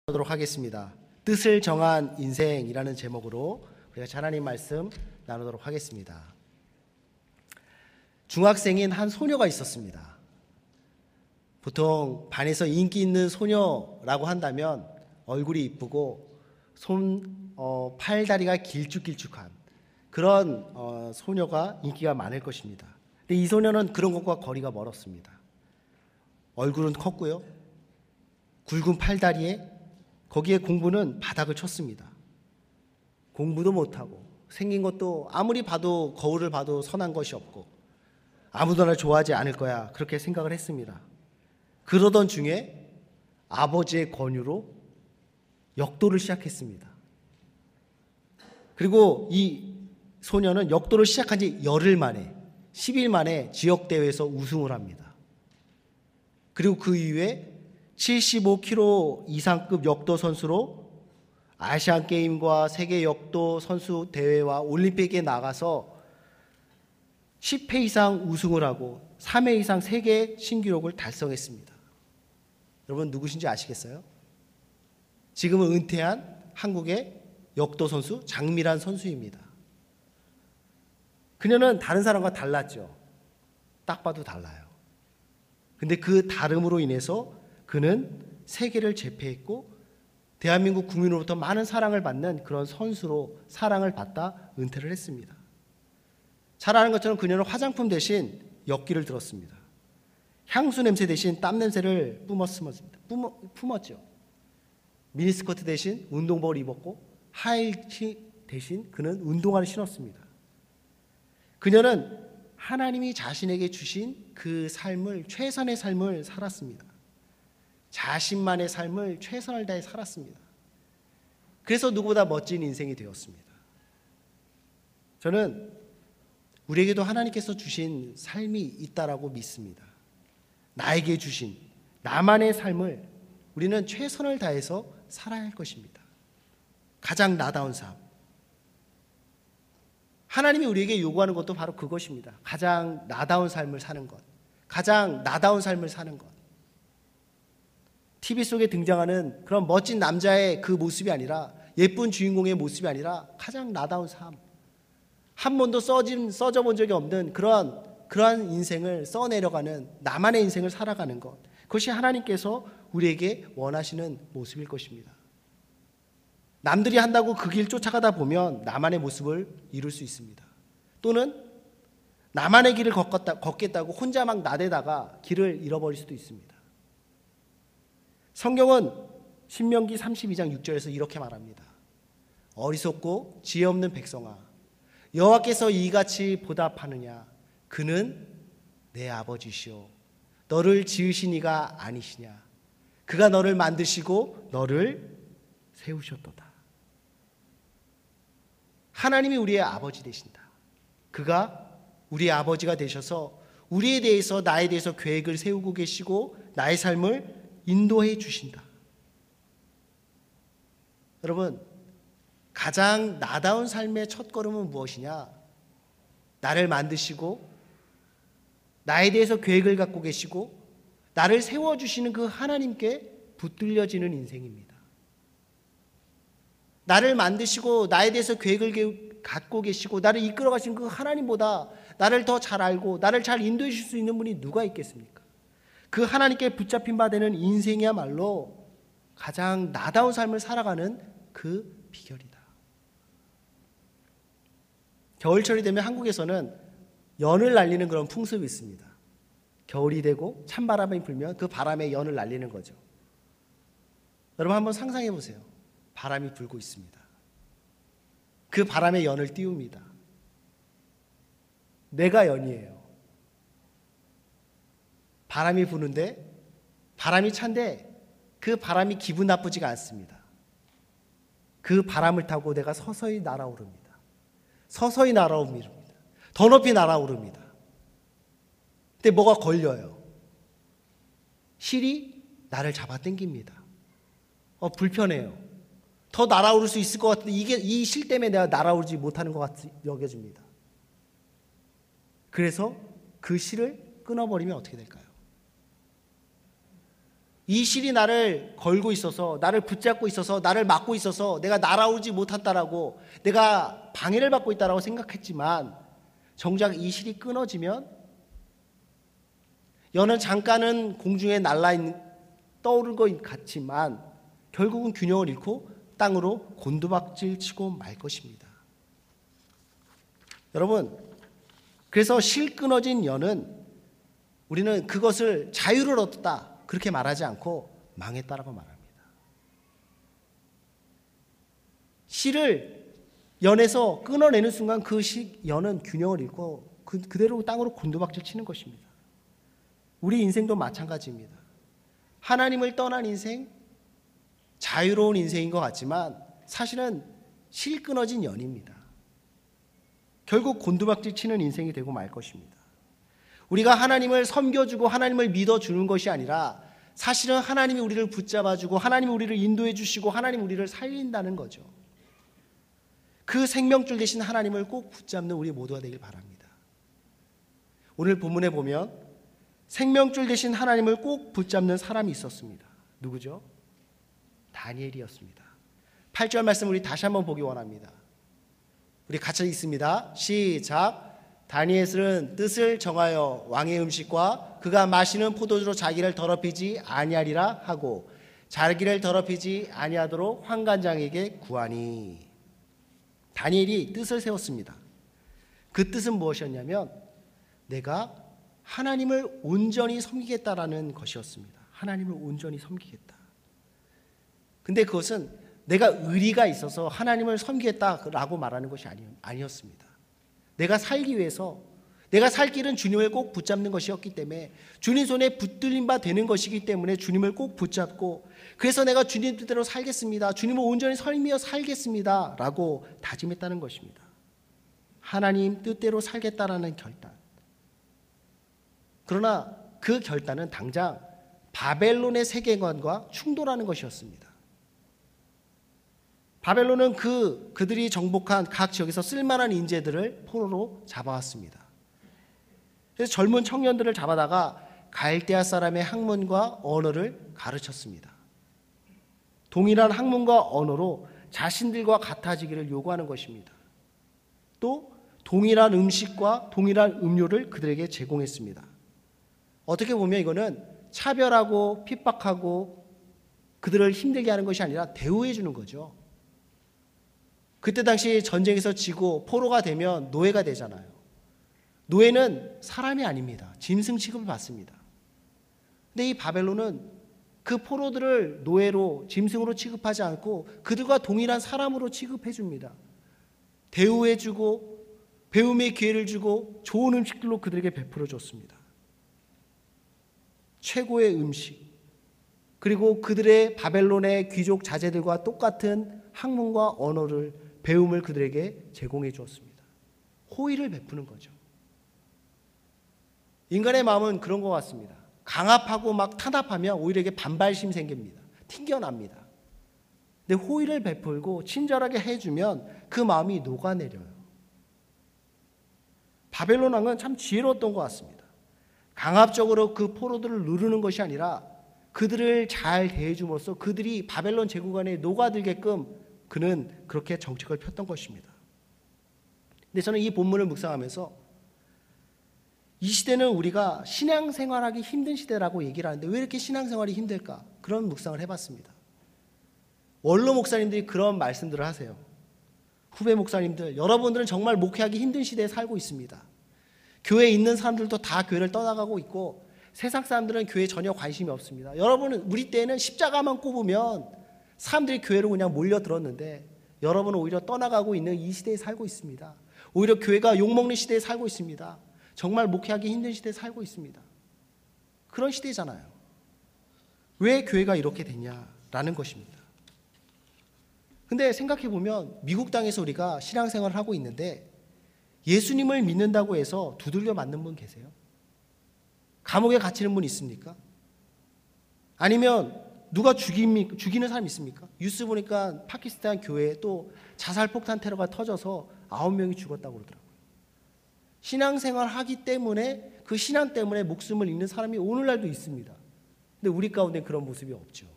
하도록 하겠습니다. 뜻을 정한 인생이라는 제목으로 우리가 하나님 말씀 나누도록 하겠습니다. 중학생인 한 소녀가 있었습니다. 보통 반에서 인기 있는 소녀라고 한다면 얼굴이 이쁘고 팔다리가 길쭉길쭉한 그런 소녀가 인기가 많을 것입니다. 근데 이 소녀는 그런 것과 거리가 멀었습니다. 얼굴은 컸고요. 굵은 팔다리에 거기에 공부는 바닥을 쳤습니다. 공부도 못하고 생긴 것도 아무리 봐도 거울을 봐도 선한 것이 없고 아무도 나를 좋아하지 않을 거야 그렇게 생각을 했습니다. 그러던 중에 아버지의 권유로 역도를 시작했습니다. 그리고 이 소녀는 역도를 시작한 지 열흘 만에 10일 만에 지역대회에서 우승을 합니다. 그리고 그 이후에 75kg 이상급 역도 선수로 아시안게임과 세계 역도 선수 대회와 올림픽에 나가서 10회 이상 우승을 하고 3회 이상 세계 신기록을 달성했습니다. 여러분 누구신지 아시겠어요? 지금은 은퇴한 한국의 역도 선수 장미란 선수입니다. 그녀는 다른 사람과 달랐죠. 딱 봐도 달라요. 근데 그 다름으로 인해서 그는 세계를 제패했고 대한민국 국민으로부터 많은 사랑을 받는 그런 선수로 사랑을 받다 은퇴를 했습니다. 잘 아는 것처럼 그녀는 화장품 대신 역기를 들었습니다. 향수 냄새 대신 땀 냄새를 품었죠. 미니스커트 대신 운동복을 입었고 하이힐 대신 그는 운동화를 신었습니다. 그녀는 하나님이 자신에게 주신 그 삶을 최선의 삶을 살았습니다. 자신만의 삶을 최선을 다해 살았습니다. 그래서 누구보다 멋진 인생이 되었습니다. 저는 우리에게도 하나님께서 주신 삶이 있다라고 믿습니다. 나에게 주신 나만의 삶을 우리는 최선을 다해서 살아야 할 것입니다. 가장 나다운 삶. 하나님이 우리에게 요구하는 것도 바로 그것입니다. 가장 나다운 삶을 사는 것. 가장 나다운 삶을 사는 것. TV 속에 등장하는 그런 멋진 남자의 그 모습이 아니라 예쁜 주인공의 모습이 아니라 가장 나다운 삶. 한 번도 써져 본 적이 없는 그러한 인생을 써내려가는 나만의 인생을 살아가는 것. 그것이 하나님께서 우리에게 원하시는 모습일 것입니다. 남들이 한다고 그 길 쫓아가다 보면 나만의 모습을 이룰 수 있습니다. 또는 나만의 길을 걷겠다고 혼자 막 나대다가 길을 잃어버릴 수도 있습니다. 성경은 신명기 32장 6절에서 이렇게 말합니다. 어리석고 지혜 없는 백성아, 여호와께서 이같이 보답하느냐? 그는 내 아버지시오. 너를 지으신 이가 아니시냐? 그가 너를 만드시고 너를 세우셨도다. 하나님이 우리의 아버지 되신다. 그가 우리의 아버지가 되셔서 우리에 대해서 나에 대해서 계획을 세우고 계시고 나의 삶을 인도해 주신다. 여러분, 가장 나다운 삶의 첫걸음은 무엇이냐? 나를 만드시고 나에 대해서 계획을 갖고 계시고 나를 세워주시는 그 하나님께 붙들려지는 인생입니다. 나를 만드시고 나에 대해서 계획을 갖고 계시고 나를 이끌어 가시는 그 하나님보다 나를 더 잘 알고 나를 잘 인도해 주실 수 있는 분이 누가 있겠습니까? 그 하나님께 붙잡힌 바 되는 인생이야말로 가장 나다운 삶을 살아가는 그 비결이다. 겨울철이 되면 한국에서는 연을 날리는 그런 풍습이 있습니다. 겨울이 되고 찬바람이 불면 그 바람에 연을 날리는 거죠. 여러분 한번 상상해 보세요. 바람이 불고 있습니다. 그 바람에 연을 띄웁니다. 내가 연이에요. 바람이 부는데 바람이 찬데 그 바람이 기분 나쁘지가 않습니다. 그 바람을 타고 내가 서서히 날아오릅니다. 서서히 날아오릅니다. 더 높이 날아오릅니다. 근데 뭐가 걸려요. 실이 나를 잡아당깁니다. 불편해요. 더 날아오를 수 있을 것 같은데 이 실 때문에 내가 날아오르지 못하는 것 같이 여겨집니다. 그래서 그 실을 끊어버리면 어떻게 될까요? 이 실이 나를 걸고 있어서, 나를 붙잡고 있어서, 나를 막고 있어서 내가 날아오지 못한다라고, 내가 방해를 받고 있다라고 생각했지만 정작 이 실이 끊어지면 여는 잠깐은 공중에 떠오른 것 같지만 결국은 균형을 잃고 땅으로 곤두박질 치고 말 것입니다. 여러분, 그래서 실 끊어진 여는 우리는 그것을 자유를 얻었다 그렇게 말하지 않고 망했다라고 말합니다. 실을 연에서 끊어내는 순간 그 연은 균형을 잃고 그대로 땅으로 곤두박질 치는 것입니다. 우리 인생도 마찬가지입니다. 하나님을 떠난 인생, 자유로운 인생인 것 같지만 사실은 실 끊어진 연입니다. 결국 곤두박질 치는 인생이 되고 말 것입니다. 우리가 하나님을 섬겨주고 하나님을 믿어주는 것이 아니라 사실은 하나님이 우리를 붙잡아주고 하나님이 우리를 인도해 주시고 하나님이 우리를 살린다는 거죠. 그 생명줄 되신 하나님을 꼭 붙잡는 우리 모두가 되길 바랍니다. 오늘 본문에 보면 생명줄 되신 하나님을 꼭 붙잡는 사람이 있었습니다. 누구죠? 다니엘이었습니다. 8절 말씀 우리 다시 한번 보기 원합니다. 우리 같이 읽습니다. 시작. 다니엘은 뜻을 정하여 왕의 음식과 그가 마시는 포도주로 자기를 더럽히지 아니하리라 하고 자기를 더럽히지 아니하도록 환관장에게 구하니. 다니엘이 뜻을 세웠습니다. 그 뜻은 무엇이었냐면 내가 하나님을 온전히 섬기겠다라는 것이었습니다. 하나님을 온전히 섬기겠다. 근데 그것은 내가 의리가 있어서 하나님을 섬기겠다라고 말하는 것이 아니었습니다. 내가 살기 위해서, 내가 살 길은 주님을 꼭 붙잡는 것이었기 때문에, 주님 손에 붙들림 바 되는 것이기 때문에 주님을 꼭 붙잡고, 그래서 내가 주님 뜻대로 살겠습니다, 주님을 온전히 섬기며 살겠습니다 라고 다짐했다는 것입니다. 하나님 뜻대로 살겠다라는 결단. 그러나 그 결단은 당장 바벨론의 세계관과 충돌하는 것이었습니다. 바벨론은 그들이 정복한 각 지역에서 쓸만한 인재들을 포로로 잡아왔습니다. 그래서 젊은 청년들을 잡아다가 갈대아 사람의 학문과 언어를 가르쳤습니다. 동일한 학문과 언어로 자신들과 같아지기를 요구하는 것입니다. 또 동일한 음식과 동일한 음료를 그들에게 제공했습니다. 어떻게 보면 이거는 차별하고 핍박하고 그들을 힘들게 하는 것이 아니라 대우해 주는 거죠. 그때 당시 전쟁에서 지고 포로가 되면 노예가 되잖아요. 노예는 사람이 아닙니다. 짐승 취급을 받습니다. 근데 이 바벨론은 그 포로들을 노예로, 짐승으로 취급하지 않고 그들과 동일한 사람으로 취급해 줍니다. 대우해 주고 배움의 기회를 주고 좋은 음식들로 그들에게 베풀어 줬습니다. 최고의 음식, 그리고 그들의 바벨론의 귀족 자제들과 똑같은 학문과 언어를, 배움을 그들에게 제공해 주었습니다. 호의를 베푸는 거죠. 인간의 마음은 그런 것 같습니다. 강압하고 막 탄압하면 오히려 이게 반발심 생깁니다. 튕겨납니다. 근데 호의를 베풀고 친절하게 해주면 그 마음이 녹아내려요. 바벨론 왕은 참 지혜로웠던 것 같습니다. 강압적으로 그 포로들을 누르는 것이 아니라 그들을 잘 대해줌으로써 그들이 바벨론 제국 안에 녹아들게끔 그는 그렇게 정책을 폈던 것입니다. 근데 저는 이 본문을 묵상하면서 이 시대는 우리가 신앙생활하기 힘든 시대라고 얘기를 하는데 왜 이렇게 신앙생활이 힘들까? 그런 묵상을 해봤습니다. 원로 목사님들이 그런 말씀들을 하세요. 후배 목사님들, 여러분들은 정말 목회하기 힘든 시대에 살고 있습니다. 교회에 있는 사람들도 다 교회를 떠나가고 있고 세상 사람들은 교회에 전혀 관심이 없습니다. 여러분은, 우리 때는 십자가만 꼽으면 사람들이 교회로 그냥 몰려들었는데 여러분은 오히려 떠나가고 있는 이 시대에 살고 있습니다. 오히려 교회가 욕먹는 시대에 살고 있습니다. 정말 목회하기 힘든 시대에 살고 있습니다. 그런 시대잖아요. 왜 교회가 이렇게 됐냐라는 것입니다. 근데 생각해보면 미국 땅에서 우리가 신앙생활을 하고 있는데 예수님을 믿는다고 해서 두들겨 맞는 분 계세요? 감옥에 갇히는 분 있습니까? 아니면 누가 죽이는 사람 있습니까? 뉴스 보니까 파키스탄 교회에 또 자살폭탄 테러가 터져서 9명이 죽었다고 그러더라고요. 신앙생활 하기 때문에 그 신앙 때문에 목숨을 잃는 사람이 오늘날도 있습니다. 근데 근데 우리 가운데 그런 모습이 없죠.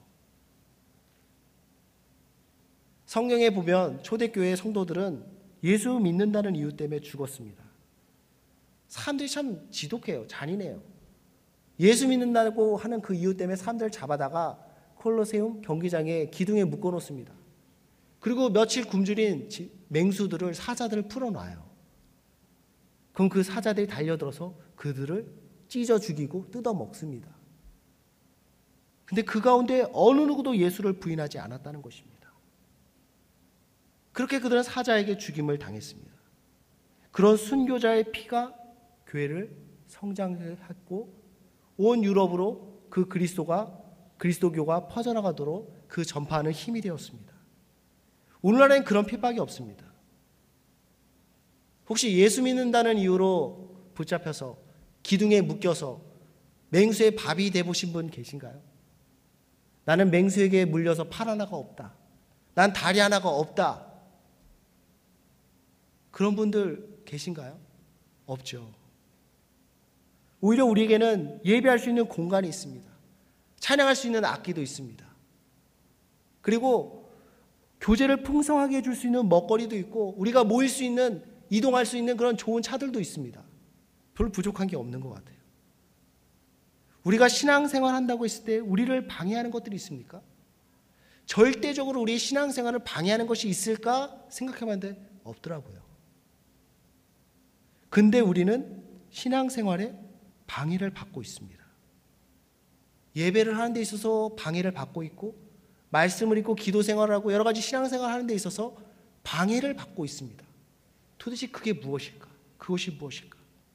성경에 보면 초대교회 성도들은 예수 믿는다는 이유 때문에 죽었습니다. 사람들이 참 지독해요. 잔인해요. 예수 믿는다고 하는 그 이유 때문에 사람들을 잡아다가 콜로세움 경기장에 기둥에 묶어놓습니다. 그리고 며칠 굶주린 맹수들을, 사자들을 풀어놔요. 그럼 그 사자들이 달려들어서 그들을 찢어 죽이고 뜯어 먹습니다. 근데 그 가운데 어느 누구도 예수를 부인하지 않았다는 것입니다. 그렇게 그들은 사자에게 죽임을 당했습니다. 그런 순교자의 피가 교회를 성장했고 온 유럽으로 그 그리스도교가 퍼져나가도록 그 전파하는 힘이 되었습니다. 오늘날엔 그런 핍박이 없습니다. 혹시 예수 믿는다는 이유로 붙잡혀서 기둥에 묶여서 맹수의 밥이 돼보신 분 계신가요? 나는 맹수에게 물려서 팔 하나가 없다. 난 다리 하나가 없다. 그런 분들 계신가요? 없죠. 오히려 우리에게는 예배할 수 있는 공간이 있습니다. 찬양할 수 있는 악기도 있습니다. 그리고 교제를 풍성하게 해줄 수 있는 먹거리도 있고 우리가 모일 수 있는, 이동할 수 있는 그런 좋은 차들도 있습니다. 별로 부족한 게 없는 것 같아요. 우리가 신앙생활 한다고 했을 때 우리를 방해하는 것들이 있습니까? 절대적으로 우리의 신앙생활을 방해하는 것이 있을까 생각해봤는데 없더라고요. 근데 우리는 신앙생활에 방해를 받고 있습니다. 예배를 하는 데 있어서 방해를 받고 있고 말씀을 읽고 기도 생활을 하고 여러 가지 신앙생활을 하는 데 있어서 방해를 받고 있습니다. 도대체 그게 무엇일까? 그것이 무엇일까?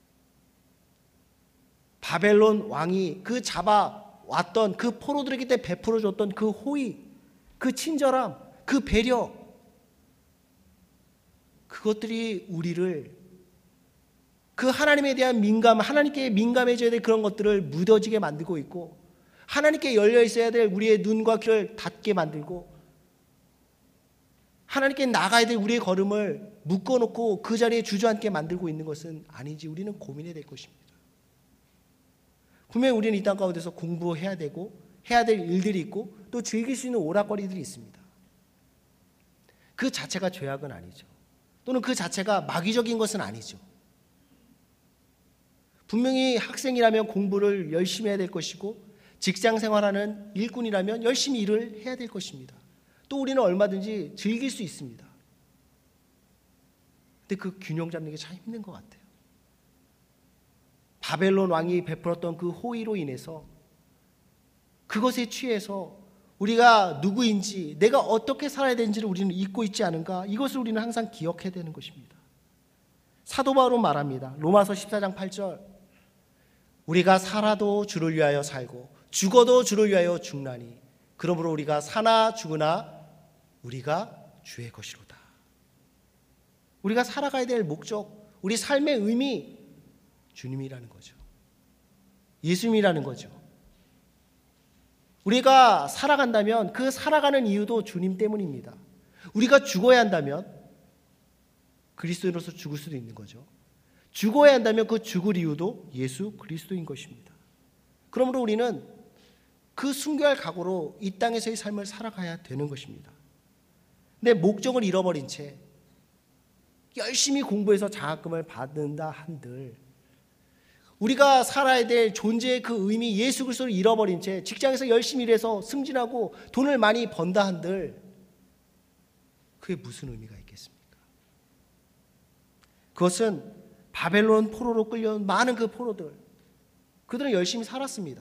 바벨론 왕이 그 잡아왔던 그 포로들에게 베풀어줬던 그 호의, 그 친절함, 그 배려, 그것들이 우리를 그 하나님에 대한 하나님께 민감해져야 될 그런 것들을 무뎌지게 만들고 있고 하나님께 열려 있어야 될 우리의 눈과 귀를 닫게 만들고 하나님께 나가야 될 우리의 걸음을 묶어놓고 그 자리에 주저앉게 만들고 있는 것은 아닌지 우리는 고민해야 될 것입니다. 분명히 우리는 이 땅 가운데서 공부해야 되고 해야 될 일들이 있고 또 즐길 수 있는 오락거리들이 있습니다. 그 자체가 죄악은 아니죠. 또는 그 자체가 마귀적인 것은 아니죠. 분명히 학생이라면 공부를 열심히 해야 될 것이고 직장 생활하는 일꾼이라면 열심히 일을 해야 될 것입니다. 또 우리는 얼마든지 즐길 수 있습니다. 근데 그 균형 잡는 게 참 힘든 것 같아요. 바벨론 왕이 베풀었던 그 호의로 인해서 그것에 취해서 우리가 누구인지 내가 어떻게 살아야 되는지를 우리는 잊고 있지 않은가, 이것을 우리는 항상 기억해야 되는 것입니다. 사도 바울은 말합니다. 로마서 14장 8절, 우리가 살아도 주를 위하여 살고 죽어도 주를 위하여 죽나니 그러므로 우리가 사나 죽으나 우리가 주의 것이로다. 우리가 살아가야 될 목적, 우리 삶의 의미, 주님이라는 거죠. 예수님이라는 거죠. 우리가 살아간다면 그 살아가는 이유도 주님 때문입니다. 우리가 죽어야 한다면 그리스도인으로서 죽을 수도 있는 거죠. 죽어야 한다면 그 죽을 이유도 예수 그리스도인 것입니다. 그러므로 우리는 그 순교할 각오로 이 땅에서의 삶을 살아가야 되는 것입니다. 근데 목적을 잃어버린 채 열심히 공부해서 장학금을 받는다 한들 우리가 살아야 될 존재의 그 의미, 예수 그리스도를 잃어버린 채 직장에서 열심히 일해서 승진하고 돈을 많이 번다 한들 그게 무슨 의미가 있겠습니까? 그것은 바벨론 포로로 끌려온 많은 그 포로들, 그들은 열심히 살았습니다.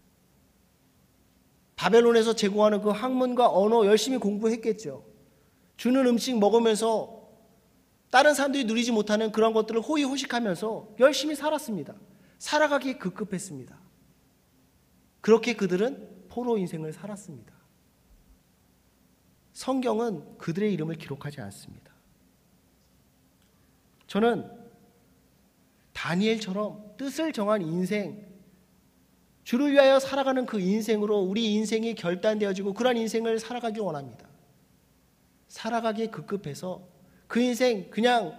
바벨론에서 제공하는 그 학문과 언어 열심히 공부했겠죠. 주는 음식 먹으면서 다른 사람들이 누리지 못하는 그런 것들을 호의호식하면서 열심히 살았습니다. 살아가기에 급급했습니다. 그렇게 그들은 포로 인생을 살았습니다. 성경은 그들의 이름을 기록하지 않습니다. 저는 다니엘처럼 뜻을 정한 인생, 주를 위하여 살아가는 그 인생으로 우리 인생이 결단되어지고 그러한 인생을 살아가길 원합니다. 살아가기에 급급해서 그 인생 그냥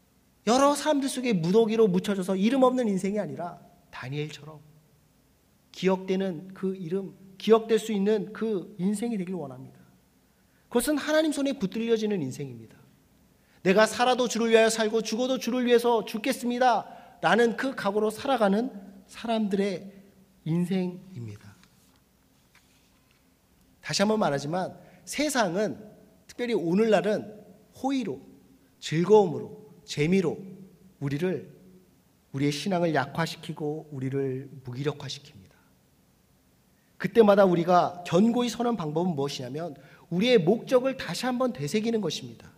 여러 사람들 속에 무더기로 묻혀져서 이름 없는 인생이 아니라 다니엘처럼 기억되는 그 이름, 기억될 수 있는 그 인생이 되길 원합니다. 그것은 하나님 손에 붙들려지는 인생입니다. 내가 살아도 주를 위하여 살고 죽어도 주를 위해서 죽겠습니다 라는 그 각오로 살아가는 사람들의 인생입니다. 다시 한번 말하지만 세상은, 특별히 오늘날은 호의로, 즐거움으로, 재미로 우리의 신앙을 약화시키고 우리를 무기력화시킵니다. 그때마다 우리가 견고히 서는 방법은 무엇이냐면 우리의 목적을 다시 한번 되새기는 것입니다.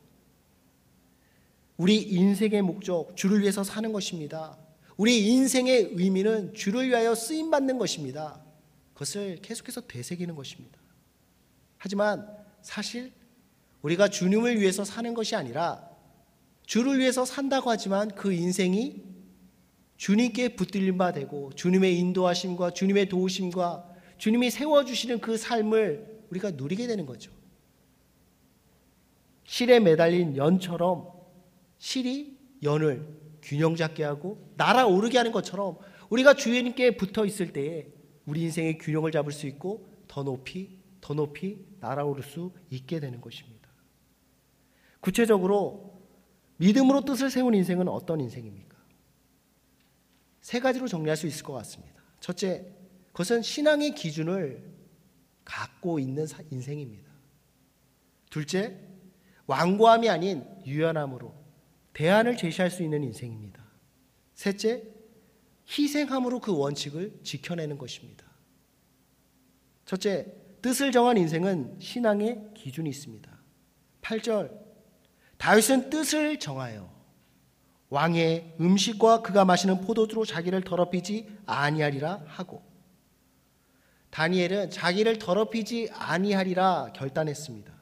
우리 인생의 목적, 주를 위해서 사는 것입니다. 우리 인생의 의미는 주를 위하여 쓰임받는 것입니다. 그것을 계속해서 되새기는 것입니다. 하지만 사실 우리가 주님을 위해서 사는 것이 아니라 주를 위해서 산다고 하지만 그 인생이 주님께 붙들림 바 되고 주님의 인도하심과 주님의 도우심과 주님이 세워주시는 그 삶을 우리가 누리게 되는 거죠. 실에 매달린 연처럼 실이 연을 균형 잡게 하고 날아오르게 하는 것처럼 우리가 주님께 붙어 있을 때에 우리 인생의 균형을 잡을 수 있고 더 높이 날아오를 수 있게 되는 것입니다. 구체적으로 믿음으로 뜻을 세운 인생은 어떤 인생입니까? 세 가지로 정리할 수 있을 것 같습니다. 첫째, 그것은 신앙의 기준을 갖고 있는 인생입니다. 둘째, 완고함이 아닌 유연함으로 대안을 제시할 수 있는 인생입니다. 셋째, 희생함으로 그 원칙을 지켜내는 것입니다. 첫째, 뜻을 정한 인생은 신앙의 기준이 있습니다. 8절, 다윗은 뜻을 정하여 왕의 음식과 그가 마시는 포도주로 자기를 더럽히지 아니하리라 하고, 다니엘은 자기를 더럽히지 아니하리라 결단했습니다.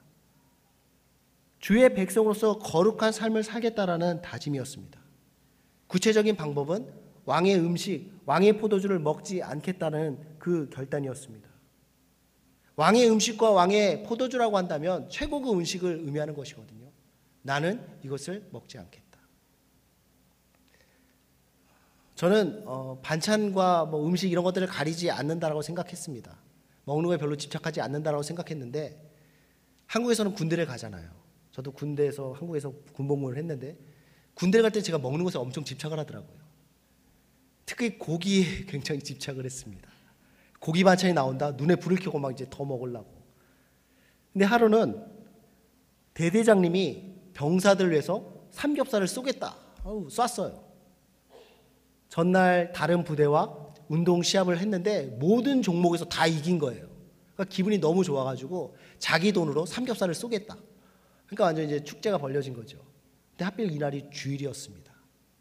주의 백성으로서 거룩한 삶을 살겠다라는 다짐이었습니다. 구체적인 방법은 왕의 음식, 왕의 포도주를 먹지 않겠다는 그 결단이었습니다. 왕의 음식과 왕의 포도주라고 한다면 최고급 음식을 의미하는 것이거든요. 나는 이것을 먹지 않겠다. 저는 반찬과 음식 이런 것들을 가리지 않는다라고 생각했습니다. 먹는 거에 별로 집착하지 않는다라고 생각했는데 한국에서는 군대를 가잖아요. 저도 한국에서 군복무를 했는데 군대를 갈 때 제가 먹는 것에 엄청 집착을 하더라고요. 특히 고기에 굉장히 집착을 했습니다. 고기 반찬이 나온다. 눈에 불을 켜고 막 이제 더 먹으려고. 근데 하루는 대대장님이 병사들을 위해서 삼겹살을 쏘겠다. 쐈어요. 전날 다른 부대와 운동 시합을 했는데 모든 종목에서 다 이긴 거예요. 그러니까 기분이 너무 좋아가지고 자기 돈으로 삼겹살을 쏘겠다. 그러니까 완전 이제 축제가 벌려진 거죠. 근데 하필 이날이 주일이었습니다.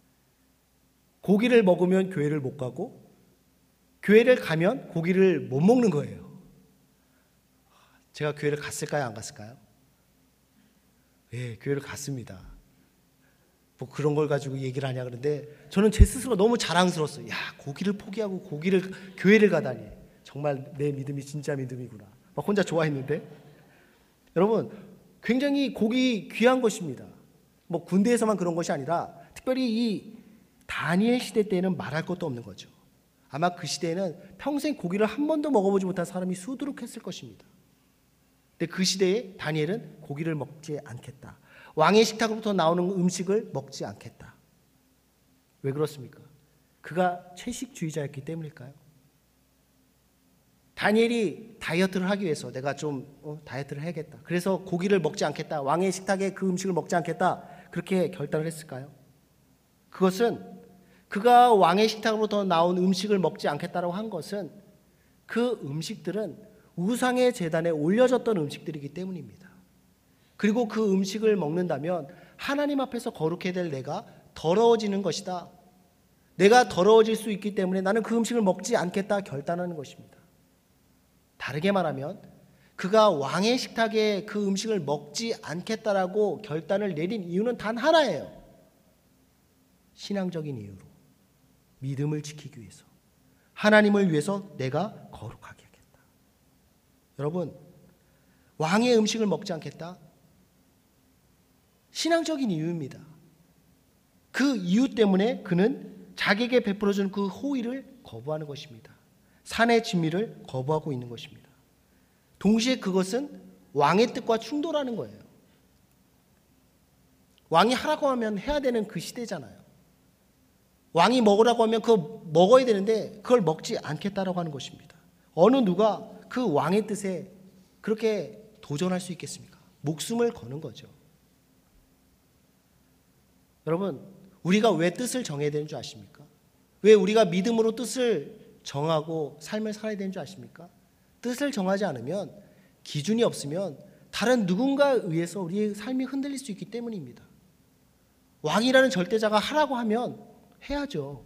고기를 먹으면 교회를 못 가고 교회를 가면 고기를 못 먹는 거예요. 제가 교회를 갔을까요? 안 갔을까요? 예, 교회를 갔습니다. 뭐 그런 걸 가지고 얘기를 하냐 그러는데 저는 제 스스로 너무 자랑스러웠어요. 야, 고기를 포기하고 교회를 가다니. 정말 내 믿음이 진짜 믿음이구나. 막 혼자 좋아했는데. 여러분, 굉장히 고기 귀한 것입니다. 뭐 군대에서만 그런 것이 아니라 특별히 이 다니엘 시대 때는 말할 것도 없는 거죠. 아마 그 시대에는 평생 고기를 한 번도 먹어보지 못한 사람이 수두룩했을 것입니다. 근데 그 시대에 다니엘은 고기를 먹지 않겠다. 왕의 식탁으로부터 나오는 음식을 먹지 않겠다. 왜 그렇습니까? 그가 채식주의자였기 때문일까요? 다니엘이 다이어트를 하기 위해서 내가 좀 다이어트를 해야겠다. 그래서 고기를 먹지 않겠다. 왕의 식탁에 그 음식을 먹지 않겠다. 그렇게 결단을 했을까요? 그것은 그가 왕의 식탁으로부터 나온 음식을 먹지 않겠다라고 한 것은 그 음식들은 우상의 제단에 올려졌던 음식들이기 때문입니다. 그리고 그 음식을 먹는다면 하나님 앞에서 거룩해야 될 내가 더러워지는 것이다. 내가 더러워질 수 있기 때문에 나는 그 음식을 먹지 않겠다 결단하는 것입니다. 다르게 말하면 그가 왕의 식탁에 그 음식을 먹지 않겠다라고 결단을 내린 이유는 단 하나예요. 신앙적인 이유로. 믿음을 지키기 위해서. 하나님을 위해서 내가 거룩하게 하겠다. 여러분, 왕의 음식을 먹지 않겠다. 신앙적인 이유입니다. 그 이유 때문에 그는 자기에게 베풀어준 그 호의를 거부하는 것입니다. 산의 진미를 거부하고 있는 것입니다. 동시에 그것은 왕의 뜻과 충돌하는 거예요. 왕이 하라고 하면 해야 되는 그 시대잖아요. 왕이 먹으라고 하면 그거 먹어야 되는데 그걸 먹지 않겠다라고 하는 것입니다. 어느 누가 그 왕의 뜻에 그렇게 도전할 수 있겠습니까? 목숨을 거는 거죠. 여러분, 우리가 왜 뜻을 정해야 되는 줄 아십니까? 왜 우리가 믿음으로 뜻을 정하고 삶을 살아야 되는 줄 아십니까? 뜻을 정하지 않으면, 기준이 없으면 다른 누군가에 의해서 우리의 삶이 흔들릴 수 있기 때문입니다. 왕이라는 절대자가 하라고 하면 해야죠.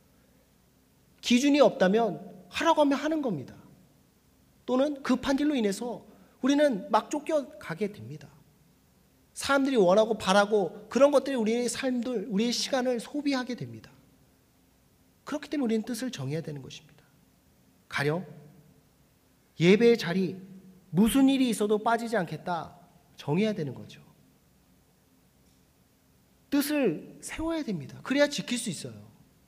기준이 없다면 하라고 하면 하는 겁니다. 또는 급한 일로 인해서 우리는 막 쫓겨가게 됩니다. 사람들이 원하고 바라고 그런 것들이 우리의 삶들, 우리의 시간을 소비하게 됩니다. 그렇기 때문에 우리는 뜻을 정해야 되는 것입니다. 가령 예배의 자리, 무슨 일이 있어도 빠지지 않겠다 정해야 되는 거죠. 뜻을 세워야 됩니다. 그래야 지킬 수 있어요.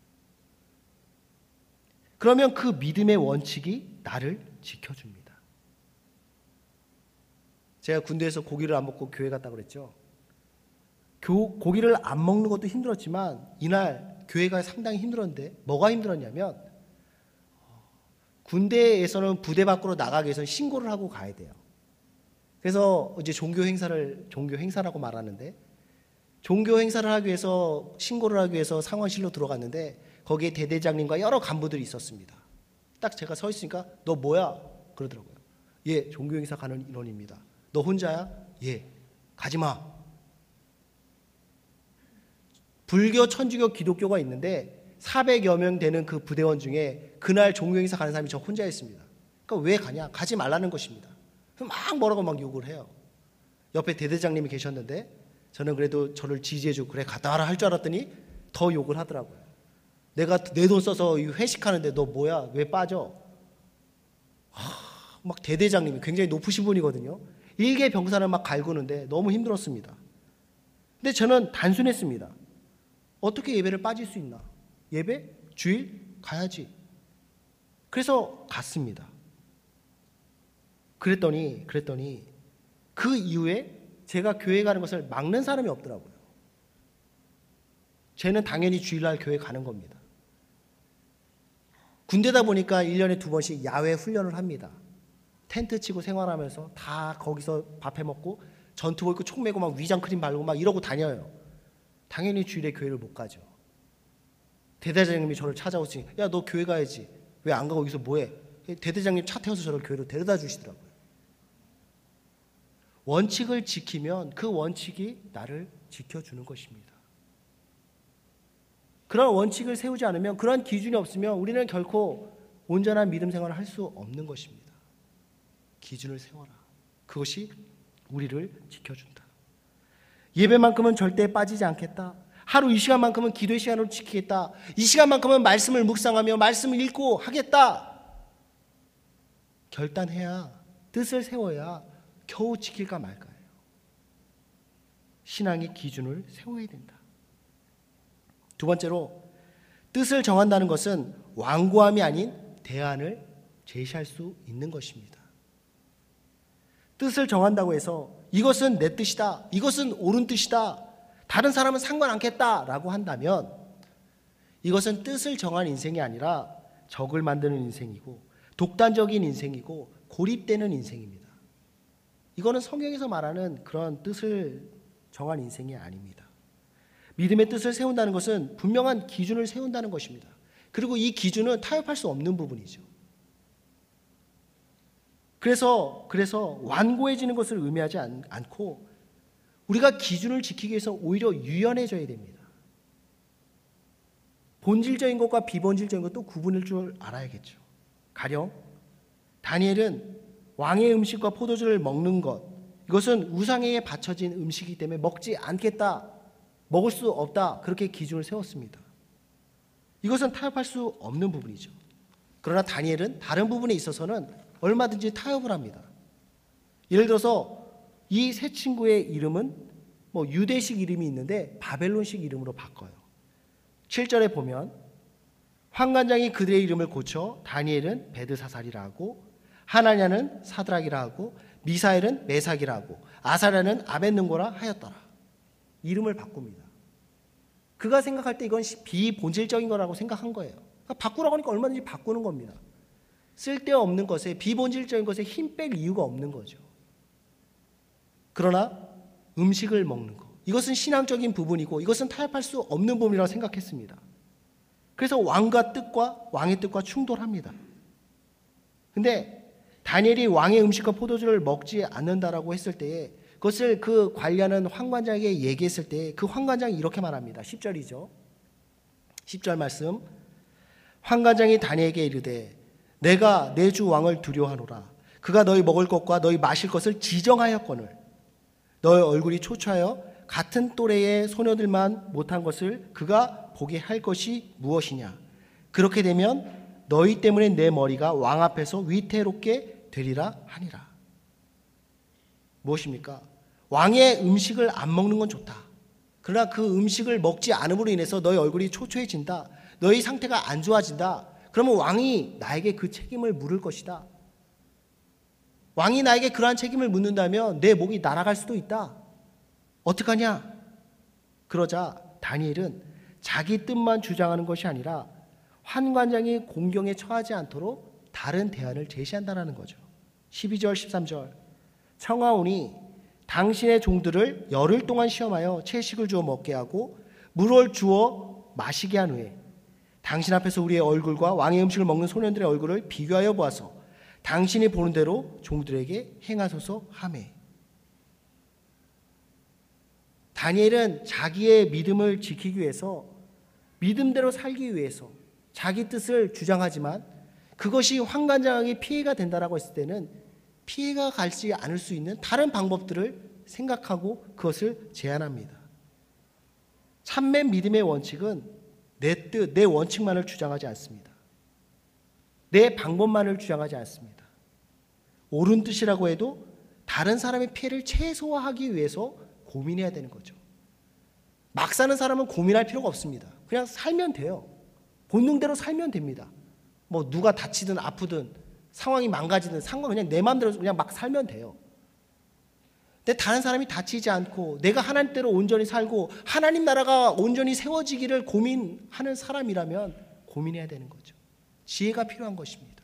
그러면 그 믿음의 원칙이 나를 지켜줍니다. 제가 군대에서 고기를 안 먹고 교회 갔다 그랬죠. 고기를 안 먹는 것도 힘들었지만 이날 교회가 상당히 힘들었는데 뭐가 힘들었냐면 군대에서는 부대 밖으로 나가기 위해서 신고를 하고 가야 돼요. 그래서 이제 종교 행사라고 말하는데 종교 행사를 하기 위해서 신고를 하기 위해서 상황실로 들어갔는데 거기에 대대장님과 여러 간부들이 있었습니다. 딱 제가 서 있으니까 너 뭐야? 그러더라고요. 예, 종교 행사 가는 인원입니다. 너 혼자야? 예, 가지마. 불교, 천주교, 기독교가 있는데 400여 명 되는 그 부대원 중에 그날 종교 행사 가는 사람이 저 혼자였습니다. 그러니까 왜 가냐? 가지 말라는 것입니다. 막 뭐라고 막 욕을 해요. 옆에 대대장님이 계셨는데 저는 그래도 저를 지지해주고 그래 갔다 와라 할 줄 알았더니 더 욕을 하더라고요. 내가 내 돈 써서 회식하는데 너 뭐야? 왜 빠져? 막 대대장님이 굉장히 높으신 분이거든요. 일개 병사를 막 갈구는데 너무 힘들었습니다. 근데 저는 단순했습니다. 어떻게 예배를 빠질 수 있나? 예배? 주일? 가야지. 그래서 갔습니다. 그랬더니 그 이후에 제가 교회 가는 것을 막는 사람이 없더라고요. 쟤는 당연히 주일날 교회 가는 겁니다. 군대다 보니까 1년에 2번씩 야외 훈련을 합니다. 텐트 치고 생활하면서 다 거기서 밥 해먹고 전투복 입고 총 메고 막 위장 크림 바르고 막 이러고 다녀요. 당연히 주일에 교회를 못 가죠. 대대장님이 저를 찾아오시니 야, 너 교회 가야지. 왜 안 가고 여기서 뭐해? 대대장님 차 태워서 저를 교회로 데려다 주시더라고요. 원칙을 지키면 그 원칙이 나를 지켜주는 것입니다. 그런 원칙을 세우지 않으면, 그런 기준이 없으면 우리는 결코 온전한 믿음 생활을 할 수 없는 것입니다. 기준을 세워라. 그것이 우리를 지켜준다. 예배만큼은 절대 빠지지 않겠다. 하루 이 시간만큼은 기도의 시간으로 지키겠다. 이 시간만큼은 말씀을 묵상하며 말씀을 읽고 하겠다. 결단해야, 뜻을 세워야 겨우 지킬까 말까요. 신앙의 기준을 세워야 된다. 두 번째로, 뜻을 정한다는 것은 완고함이 아닌 대안을 제시할 수 있는 것입니다. 뜻을 정한다고 해서 이것은 내 뜻이다, 이것은 옳은 뜻이다, 다른 사람은 상관 않겠다라고 한다면 이것은 뜻을 정한 인생이 아니라 적을 만드는 인생이고 독단적인 인생이고 고립되는 인생입니다. 이거는 성경에서 말하는 그런 뜻을 정한 인생이 아닙니다. 믿음의 뜻을 세운다는 것은 분명한 기준을 세운다는 것입니다. 그리고 이 기준은 타협할 수 없는 부분이죠. 그래서 완고해지는 것을 의미하지 않고 우리가 기준을 지키기 위해서 오히려 유연해져야 됩니다. 본질적인 것과 비본질적인 것도 구분할 줄 알아야겠죠. 가령 다니엘은 왕의 음식과 포도주를 먹는 것, 이것은 우상에게 바쳐진 음식이기 때문에 먹지 않겠다, 먹을 수 없다, 그렇게 기준을 세웠습니다. 이것은 타협할 수 없는 부분이죠. 그러나 다니엘은 다른 부분에 있어서는 얼마든지 타협을 합니다. 예를 들어서 이 세 친구의 이름은 유대식 이름이 있는데 바벨론식 이름으로 바꿔요. 7절에 보면 환관장이 그들의 이름을 고쳐 다니엘은 베드사살이라 하고 하나냐는 사드락이라 하고 미사엘은 메삭이라 하고 아사랴는 아벳느고라 하였더라. 이름을 바꿉니다. 그가 생각할 때 이건 비본질적인 거라고 생각한 거예요. 그러니까 바꾸라고 하니까 얼마든지 바꾸는 겁니다. 쓸데없는 것에, 비본질적인 것에 힘 뺄 이유가 없는 거죠. 그러나 음식을 먹는 것, 이것은 신앙적인 부분이고 이것은 타협할 수 없는 부분이라고 생각했습니다. 그래서 왕과 뜻과 왕의 뜻과 충돌합니다. 근데 다니엘이 왕의 음식과 포도주를 먹지 않는다라고 했을 때에 그것을 그 관리하는 환관장에게 얘기했을 때 그 환관장이 이렇게 말합니다. 10절이죠. 10절 말씀. 환관장이 다니엘에게 이르되 내가 내 주 왕을 두려워하노라. 그가 너희 먹을 것과 너희 마실 것을 지정하였거늘 너희 얼굴이 초췌하여 같은 또래의 소녀들만 못한 것을 그가 보게 할 것이 무엇이냐. 그렇게 되면 너희 때문에 내 머리가 왕 앞에서 위태롭게 되리라 하니라. 무엇입니까? 왕의 음식을 안 먹는 건 좋다. 그러나 그 음식을 먹지 않음으로 인해서 너희 얼굴이 초췌해진다. 너희 상태가 안 좋아진다. 그러면 왕이 나에게 그 책임을 물을 것이다. 왕이 나에게 그러한 책임을 묻는다면 내 목이 날아갈 수도 있다. 어떡하냐? 그러자 다니엘은 자기 뜻만 주장하는 것이 아니라 환관장이 공경에 처하지 않도록 다른 대안을 제시한다는 거죠. 12절 13절. 청하오니 당신의 종들을 열흘 동안 시험하여 채식을 주어 먹게 하고 물을 주어 마시게 한 후에 당신 앞에서 우리의 얼굴과 왕의 음식을 먹는 소년들의 얼굴을 비교하여 보아서 당신이 보는 대로 종들에게 행하소서 하매. 다니엘은 자기의 믿음을 지키기 위해서, 믿음대로 살기 위해서 자기 뜻을 주장하지만 그것이 환관장에게 피해가 된다라고 했을 때는 피해가 가지 않을 수 있는 다른 방법들을 생각하고 그것을 제안합니다. 참된 믿음의 원칙은 내 뜻, 내 원칙만을 주장하지 않습니다. 내 방법만을 주장하지 않습니다. 옳은 뜻이라고 해도 다른 사람의 피해를 최소화하기 위해서 고민해야 되는 거죠. 막 사는 사람은 고민할 필요가 없습니다. 그냥 살면 돼요. 본능대로 살면 됩니다. 뭐 누가 다치든 아프든 상황이 망가지든 상관 그냥 내 마음대로 그냥 막 살면 돼요. 근데 다른 사람이 다치지 않고 내가 하나님대로 온전히 살고 하나님 나라가 온전히 세워지기를 고민하는 사람이라면 고민해야 되는 거죠. 지혜가 필요한 것입니다.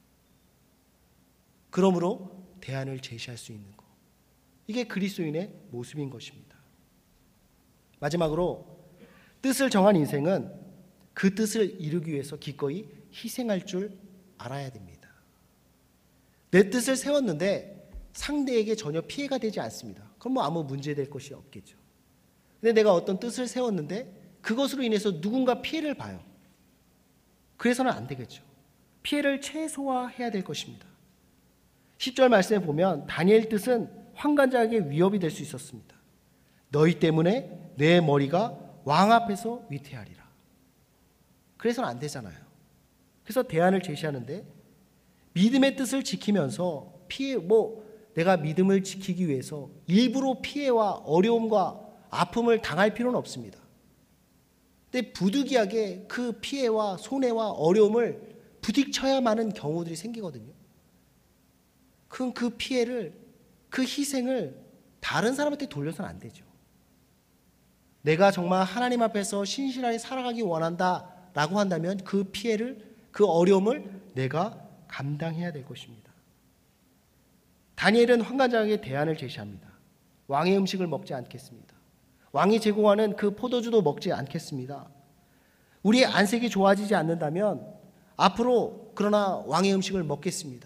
그러므로 대안을 제시할 수 있는 것. 이게 그리스도인의 모습인 것입니다. 마지막으로 뜻을 정한 인생은 그 뜻을 이루기 위해서 기꺼이 희생할 줄 알아야 됩니다. 내 뜻을 세웠는데 상대에게 전혀 피해가 되지 않습니다. 그럼 뭐 아무 문제될 것이 없겠죠. 근데 내가 어떤 뜻을 세웠는데 그것으로 인해서 누군가 피해를 봐요. 그래서는 안 되겠죠. 피해를 최소화해야 될 것입니다. 10절 말씀에 보면 다니엘 뜻은 환관장에게 위협이 될 수 있었습니다. 너희 때문에 내 머리가 왕 앞에서 위태하리라. 그래서는 안 되잖아요. 그래서 대안을 제시하는데 믿음의 뜻을 지키면서 내가 믿음을 지키기 위해서 일부러 피해와 어려움과 아픔을 당할 필요는 없습니다. 근데 부득이하게 그 피해와 손해와 어려움을 부딪혀야만 하는 경우들이 생기거든요. 그럼 그 피해를, 그 희생을 다른 사람한테 돌려서는 안 되죠. 내가 정말 하나님 앞에서 신실하게 살아가기 원한다라고 한다면 그 피해를, 그 어려움을 내가 감당해야 될 것입니다. 다니엘은 환관장에게 대안을 제시합니다. 왕의 음식을 먹지 않겠습니다. 왕이 제공하는 그 포도주도 먹지 않겠습니다. 우리의 안색이 좋아지지 않는다면 앞으로 그러나 왕의 음식을 먹겠습니다.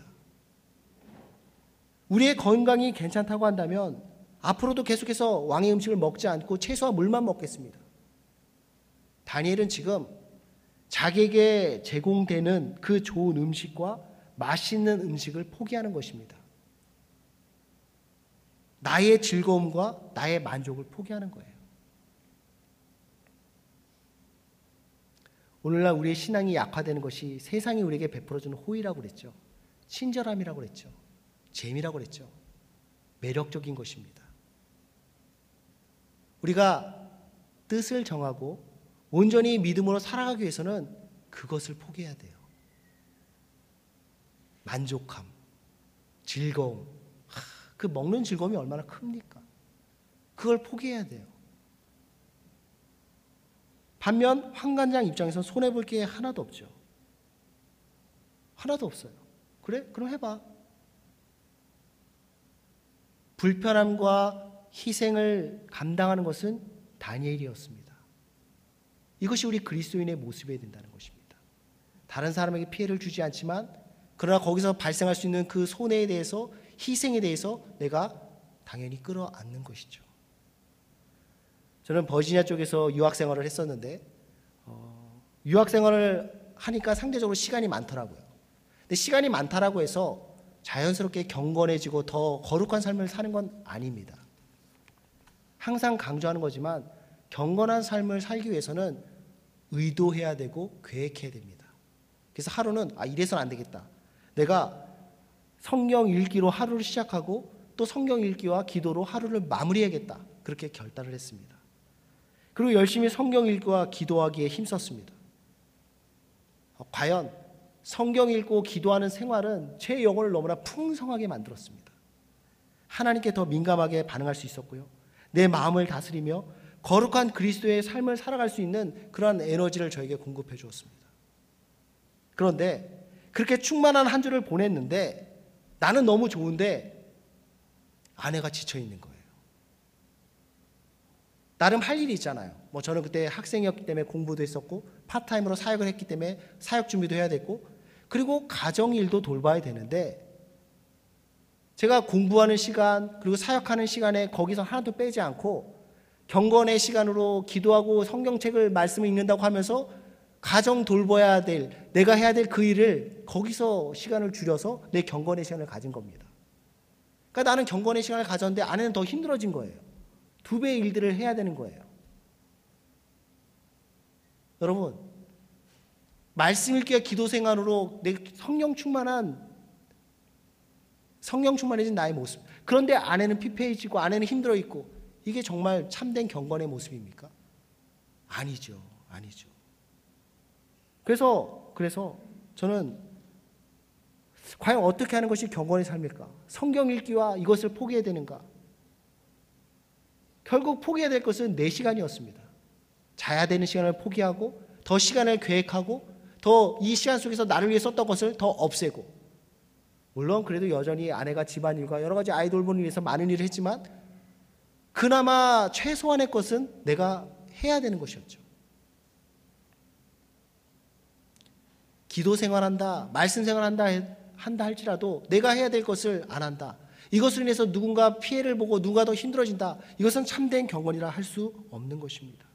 우리의 건강이 괜찮다고 한다면 앞으로도 계속해서 왕의 음식을 먹지 않고 채소와 물만 먹겠습니다. 다니엘은 지금 자기에게 제공되는 그 좋은 음식과 맛있는 음식을 포기하는 것입니다. 나의 즐거움과 나의 만족을 포기하는 거예요. 오늘날 우리의 신앙이 약화되는 것이 세상이 우리에게 베풀어주는 호의라고 그랬죠. 친절함이라고 그랬죠. 재미라고 그랬죠. 매력적인 것입니다. 우리가 뜻을 정하고 온전히 믿음으로 살아가기 위해서는 그것을 포기해야 돼요. 만족함, 즐거움, 그 먹는 즐거움이 얼마나 큽니까? 그걸 포기해야 돼요. 반면 환관장 입장에서 손해볼 게 하나도 없죠. 하나도 없어요. 그래? 그럼 해봐. 불편함과 희생을 감당하는 것은 다니엘이었습니다. 이것이 우리 그리스도인의 모습이어야 된다는 것입니다. 다른 사람에게 피해를 주지 않지만 그러나 거기서 발생할 수 있는 그 손해에 대해서, 희생에 대해서 내가 당연히 끌어안는 것이죠. 저는 버지니아 쪽에서 유학 생활을 했었는데 유학 생활을 하니까 상대적으로 시간이 많더라고요. 근데 시간이 많다라고 해서 자연스럽게 경건해지고 더 거룩한 삶을 사는 건 아닙니다. 항상 강조하는 거지만 경건한 삶을 살기 위해서는 의도해야 되고 계획해야 됩니다. 그래서 하루는 이래서는 안 되겠다. 내가 성경 읽기로 하루를 시작하고 또 성경 읽기와 기도로 하루를 마무리해야겠다. 그렇게 결단을 했습니다. 그리고 열심히 성경 읽기와 기도하기에 힘썼습니다. 과연 성경 읽고 기도하는 생활은 제 영혼을 너무나 풍성하게 만들었습니다. 하나님께 더 민감하게 반응할 수 있었고요. 내 마음을 다스리며 거룩한 그리스도의 삶을 살아갈 수 있는 그러한 에너지를 저에게 공급해 주었습니다. 그런데 그렇게 충만한 한 주를 보냈는데 나는 너무 좋은데 아내가 지쳐 있는 거예요. 나름 할 일이 있잖아요. 저는 그때 학생이었기 때문에 공부도 했었고 파트타임으로 사역을 했기 때문에 사역 준비도 해야 됐고 그리고 가정 일도 돌봐야 되는데 제가 공부하는 시간 그리고 사역하는 시간에 거기서 하나도 빼지 않고 경건의 시간으로 기도하고 성경책을 말씀을 읽는다고 하면서 가정 돌봐야 될, 내가 해야 될 그 일을 거기서 시간을 줄여서 내 경건의 시간을 가진 겁니다. 그러니까 나는 경건의 시간을 가졌는데 아내는 더 힘들어진 거예요. 2배의 일들을 해야 되는 거예요. 여러분, 말씀 읽기와 기도 생활으로 내 성령 충만해진 나의 모습. 그런데 아내는 피폐해지고 아내는 힘들어 있고 이게 정말 참된 경건의 모습입니까? 아니죠. 아니죠. 그래서 저는 과연 어떻게 하는 것이 경건의 삶일까? 성경 읽기와 이것을 포기해야 되는가? 결국 포기해야 될 것은 내 시간이었습니다. 자야 되는 시간을 포기하고 더 시간을 계획하고 더 이 시간 속에서 나를 위해 썼던 것을 더 없애고 물론 그래도 여전히 아내가 집안일과 여러 가지 아이 돌보는 위해서 많은 일을 했지만 그나마 최소한의 것은 내가 해야 되는 것이었죠. 기도 생활한다, 말씀 생활한다 할지라도 내가 해야 될 것을 안 한다. 이것으로 인해서 누군가 피해를 보고 누가 더 힘들어진다. 이것은 참된 경건이라 할 수 없는 것입니다.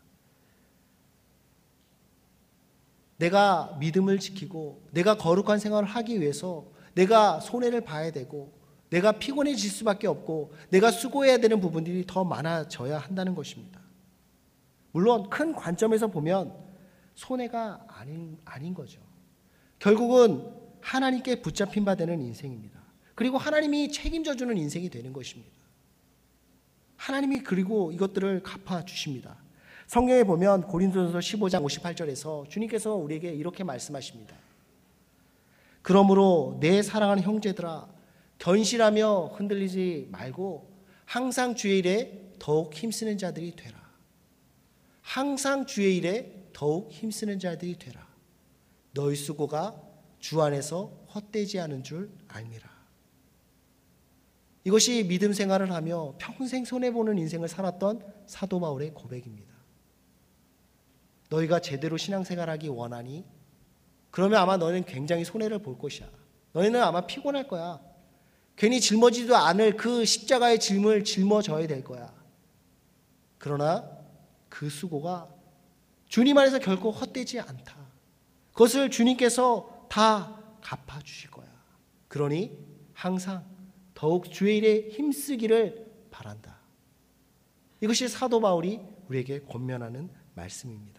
내가 믿음을 지키고 내가 거룩한 생활을 하기 위해서 내가 손해를 봐야 되고 내가 피곤해질 수밖에 없고 내가 수고해야 되는 부분들이 더 많아져야 한다는 것입니다. 물론 큰 관점에서 보면 손해가 아닌 거죠. 결국은 하나님께 붙잡힌 바 되는 인생입니다. 그리고 하나님이 책임져 주는 인생이 되는 것입니다. 하나님이 그리고 이것들을 갚아주십니다. 성경에 보면 고린도전서 15장 58절에서 주님께서 우리에게 이렇게 말씀하십니다. 그러므로 내 사랑하는 형제들아 견실하며 흔들리지 말고 항상 주의 일에 더욱 힘쓰는 자들이 되라. 항상 주의 일에 더욱 힘쓰는 자들이 되라. 너희 수고가 주 안에서 헛되지 않은 줄 알미라. 이것이 믿음 생활을 하며 평생 손해보는 인생을 살았던 사도 바울의 고백입니다. 너희가 제대로 신앙생활하기 원하니? 그러면 아마 너희는 굉장히 손해를 볼 것이야. 너희는 아마 피곤할 거야. 괜히 짊어지지도 않을 그 십자가의 짐을 짊어져야 될 거야. 그러나 그 수고가 주님 안에서 결코 헛되지 않다. 그것을 주님께서 다 갚아주실 거야. 그러니 항상 더욱 주의 일에 힘쓰기를 바란다. 이것이 사도 바울이 우리에게 권면하는 말씀입니다.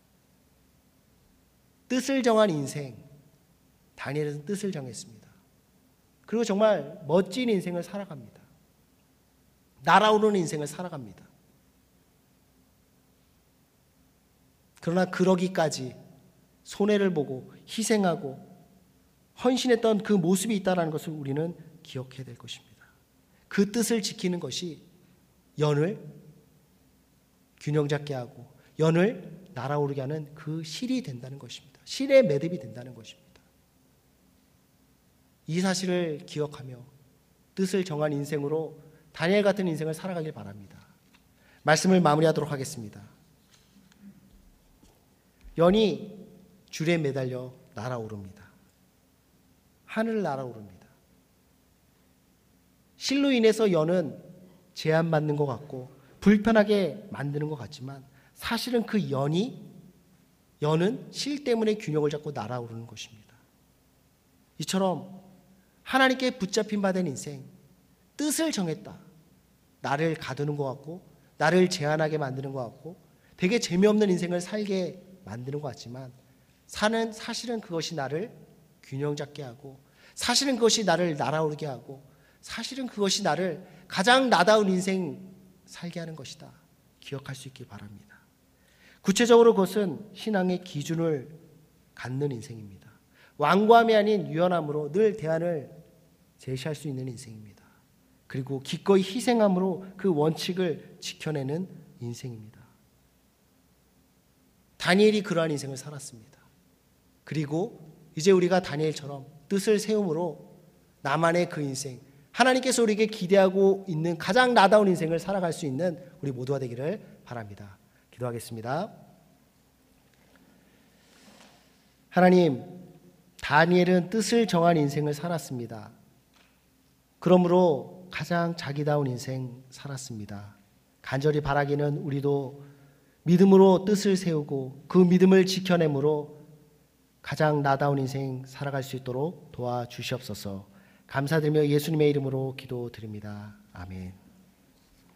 뜻을 정한 인생, 다니엘은 뜻을 정했습니다. 그리고 정말 멋진 인생을 살아갑니다. 날아오르는 인생을 살아갑니다. 그러나 그러기까지 손해를 보고 희생하고 헌신했던 그 모습이 있다는 것을 우리는 기억해야 될 것입니다. 그 뜻을 지키는 것이 연을 균형 잡게 하고 연을 날아오르게 하는 그 실이 된다는 것입니다. 실의 매듭이 된다는 것입니다. 이 사실을 기억하며 뜻을 정한 인생으로 다니엘 같은 인생을 살아가길 바랍니다. 말씀을 마무리하도록 하겠습니다. 연이 줄에 매달려 날아오릅니다. 하늘을 날아오릅니다. 실로 인해서 연은 제한받는 것 같고 불편하게 만드는 것 같지만 사실은 그 연은 실 때문에 균형을 잡고 날아오르는 것입니다. 이처럼 하나님께 붙잡힌 바 된 인생, 뜻을 정했다. 나를 가두는 것 같고 나를 제한하게 만드는 것 같고 되게 재미없는 인생을 살게 만드는 것 같지만 사실은 그것이 나를 균형 잡게 하고 사실은 그것이 나를 날아오르게 하고 사실은 그것이 나를 가장 나다운 인생 살게 하는 것이다. 기억할 수 있기 바랍니다. 구체적으로 그것은 신앙의 기준을 갖는 인생입니다. 완고함이 아닌 유연함으로 늘 대안을 제시할 수 있는 인생입니다. 그리고 기꺼이 희생함으로 그 원칙을 지켜내는 인생입니다. 다니엘이 그러한 인생을 살았습니다. 그리고 이제 우리가 다니엘처럼 뜻을 세움으로 나만의 그 인생, 하나님께서 우리에게 기대하고 있는 가장 나다운 인생을 살아갈 수 있는 우리 모두가 되기를 바랍니다. 기도하겠습니다. 하나님, 다니엘은 뜻을 정한 인생을 살았습니다. 그러므로 가장 자기다운 인생 살았습니다. 간절히 바라기는 우리도 믿음으로 뜻을 세우고 그 믿음을 지켜내므로 가장 나다운 인생 살아갈 수 있도록 도와주시옵소서. 감사드리며 예수님의 이름으로 기도드립니다. 아멘.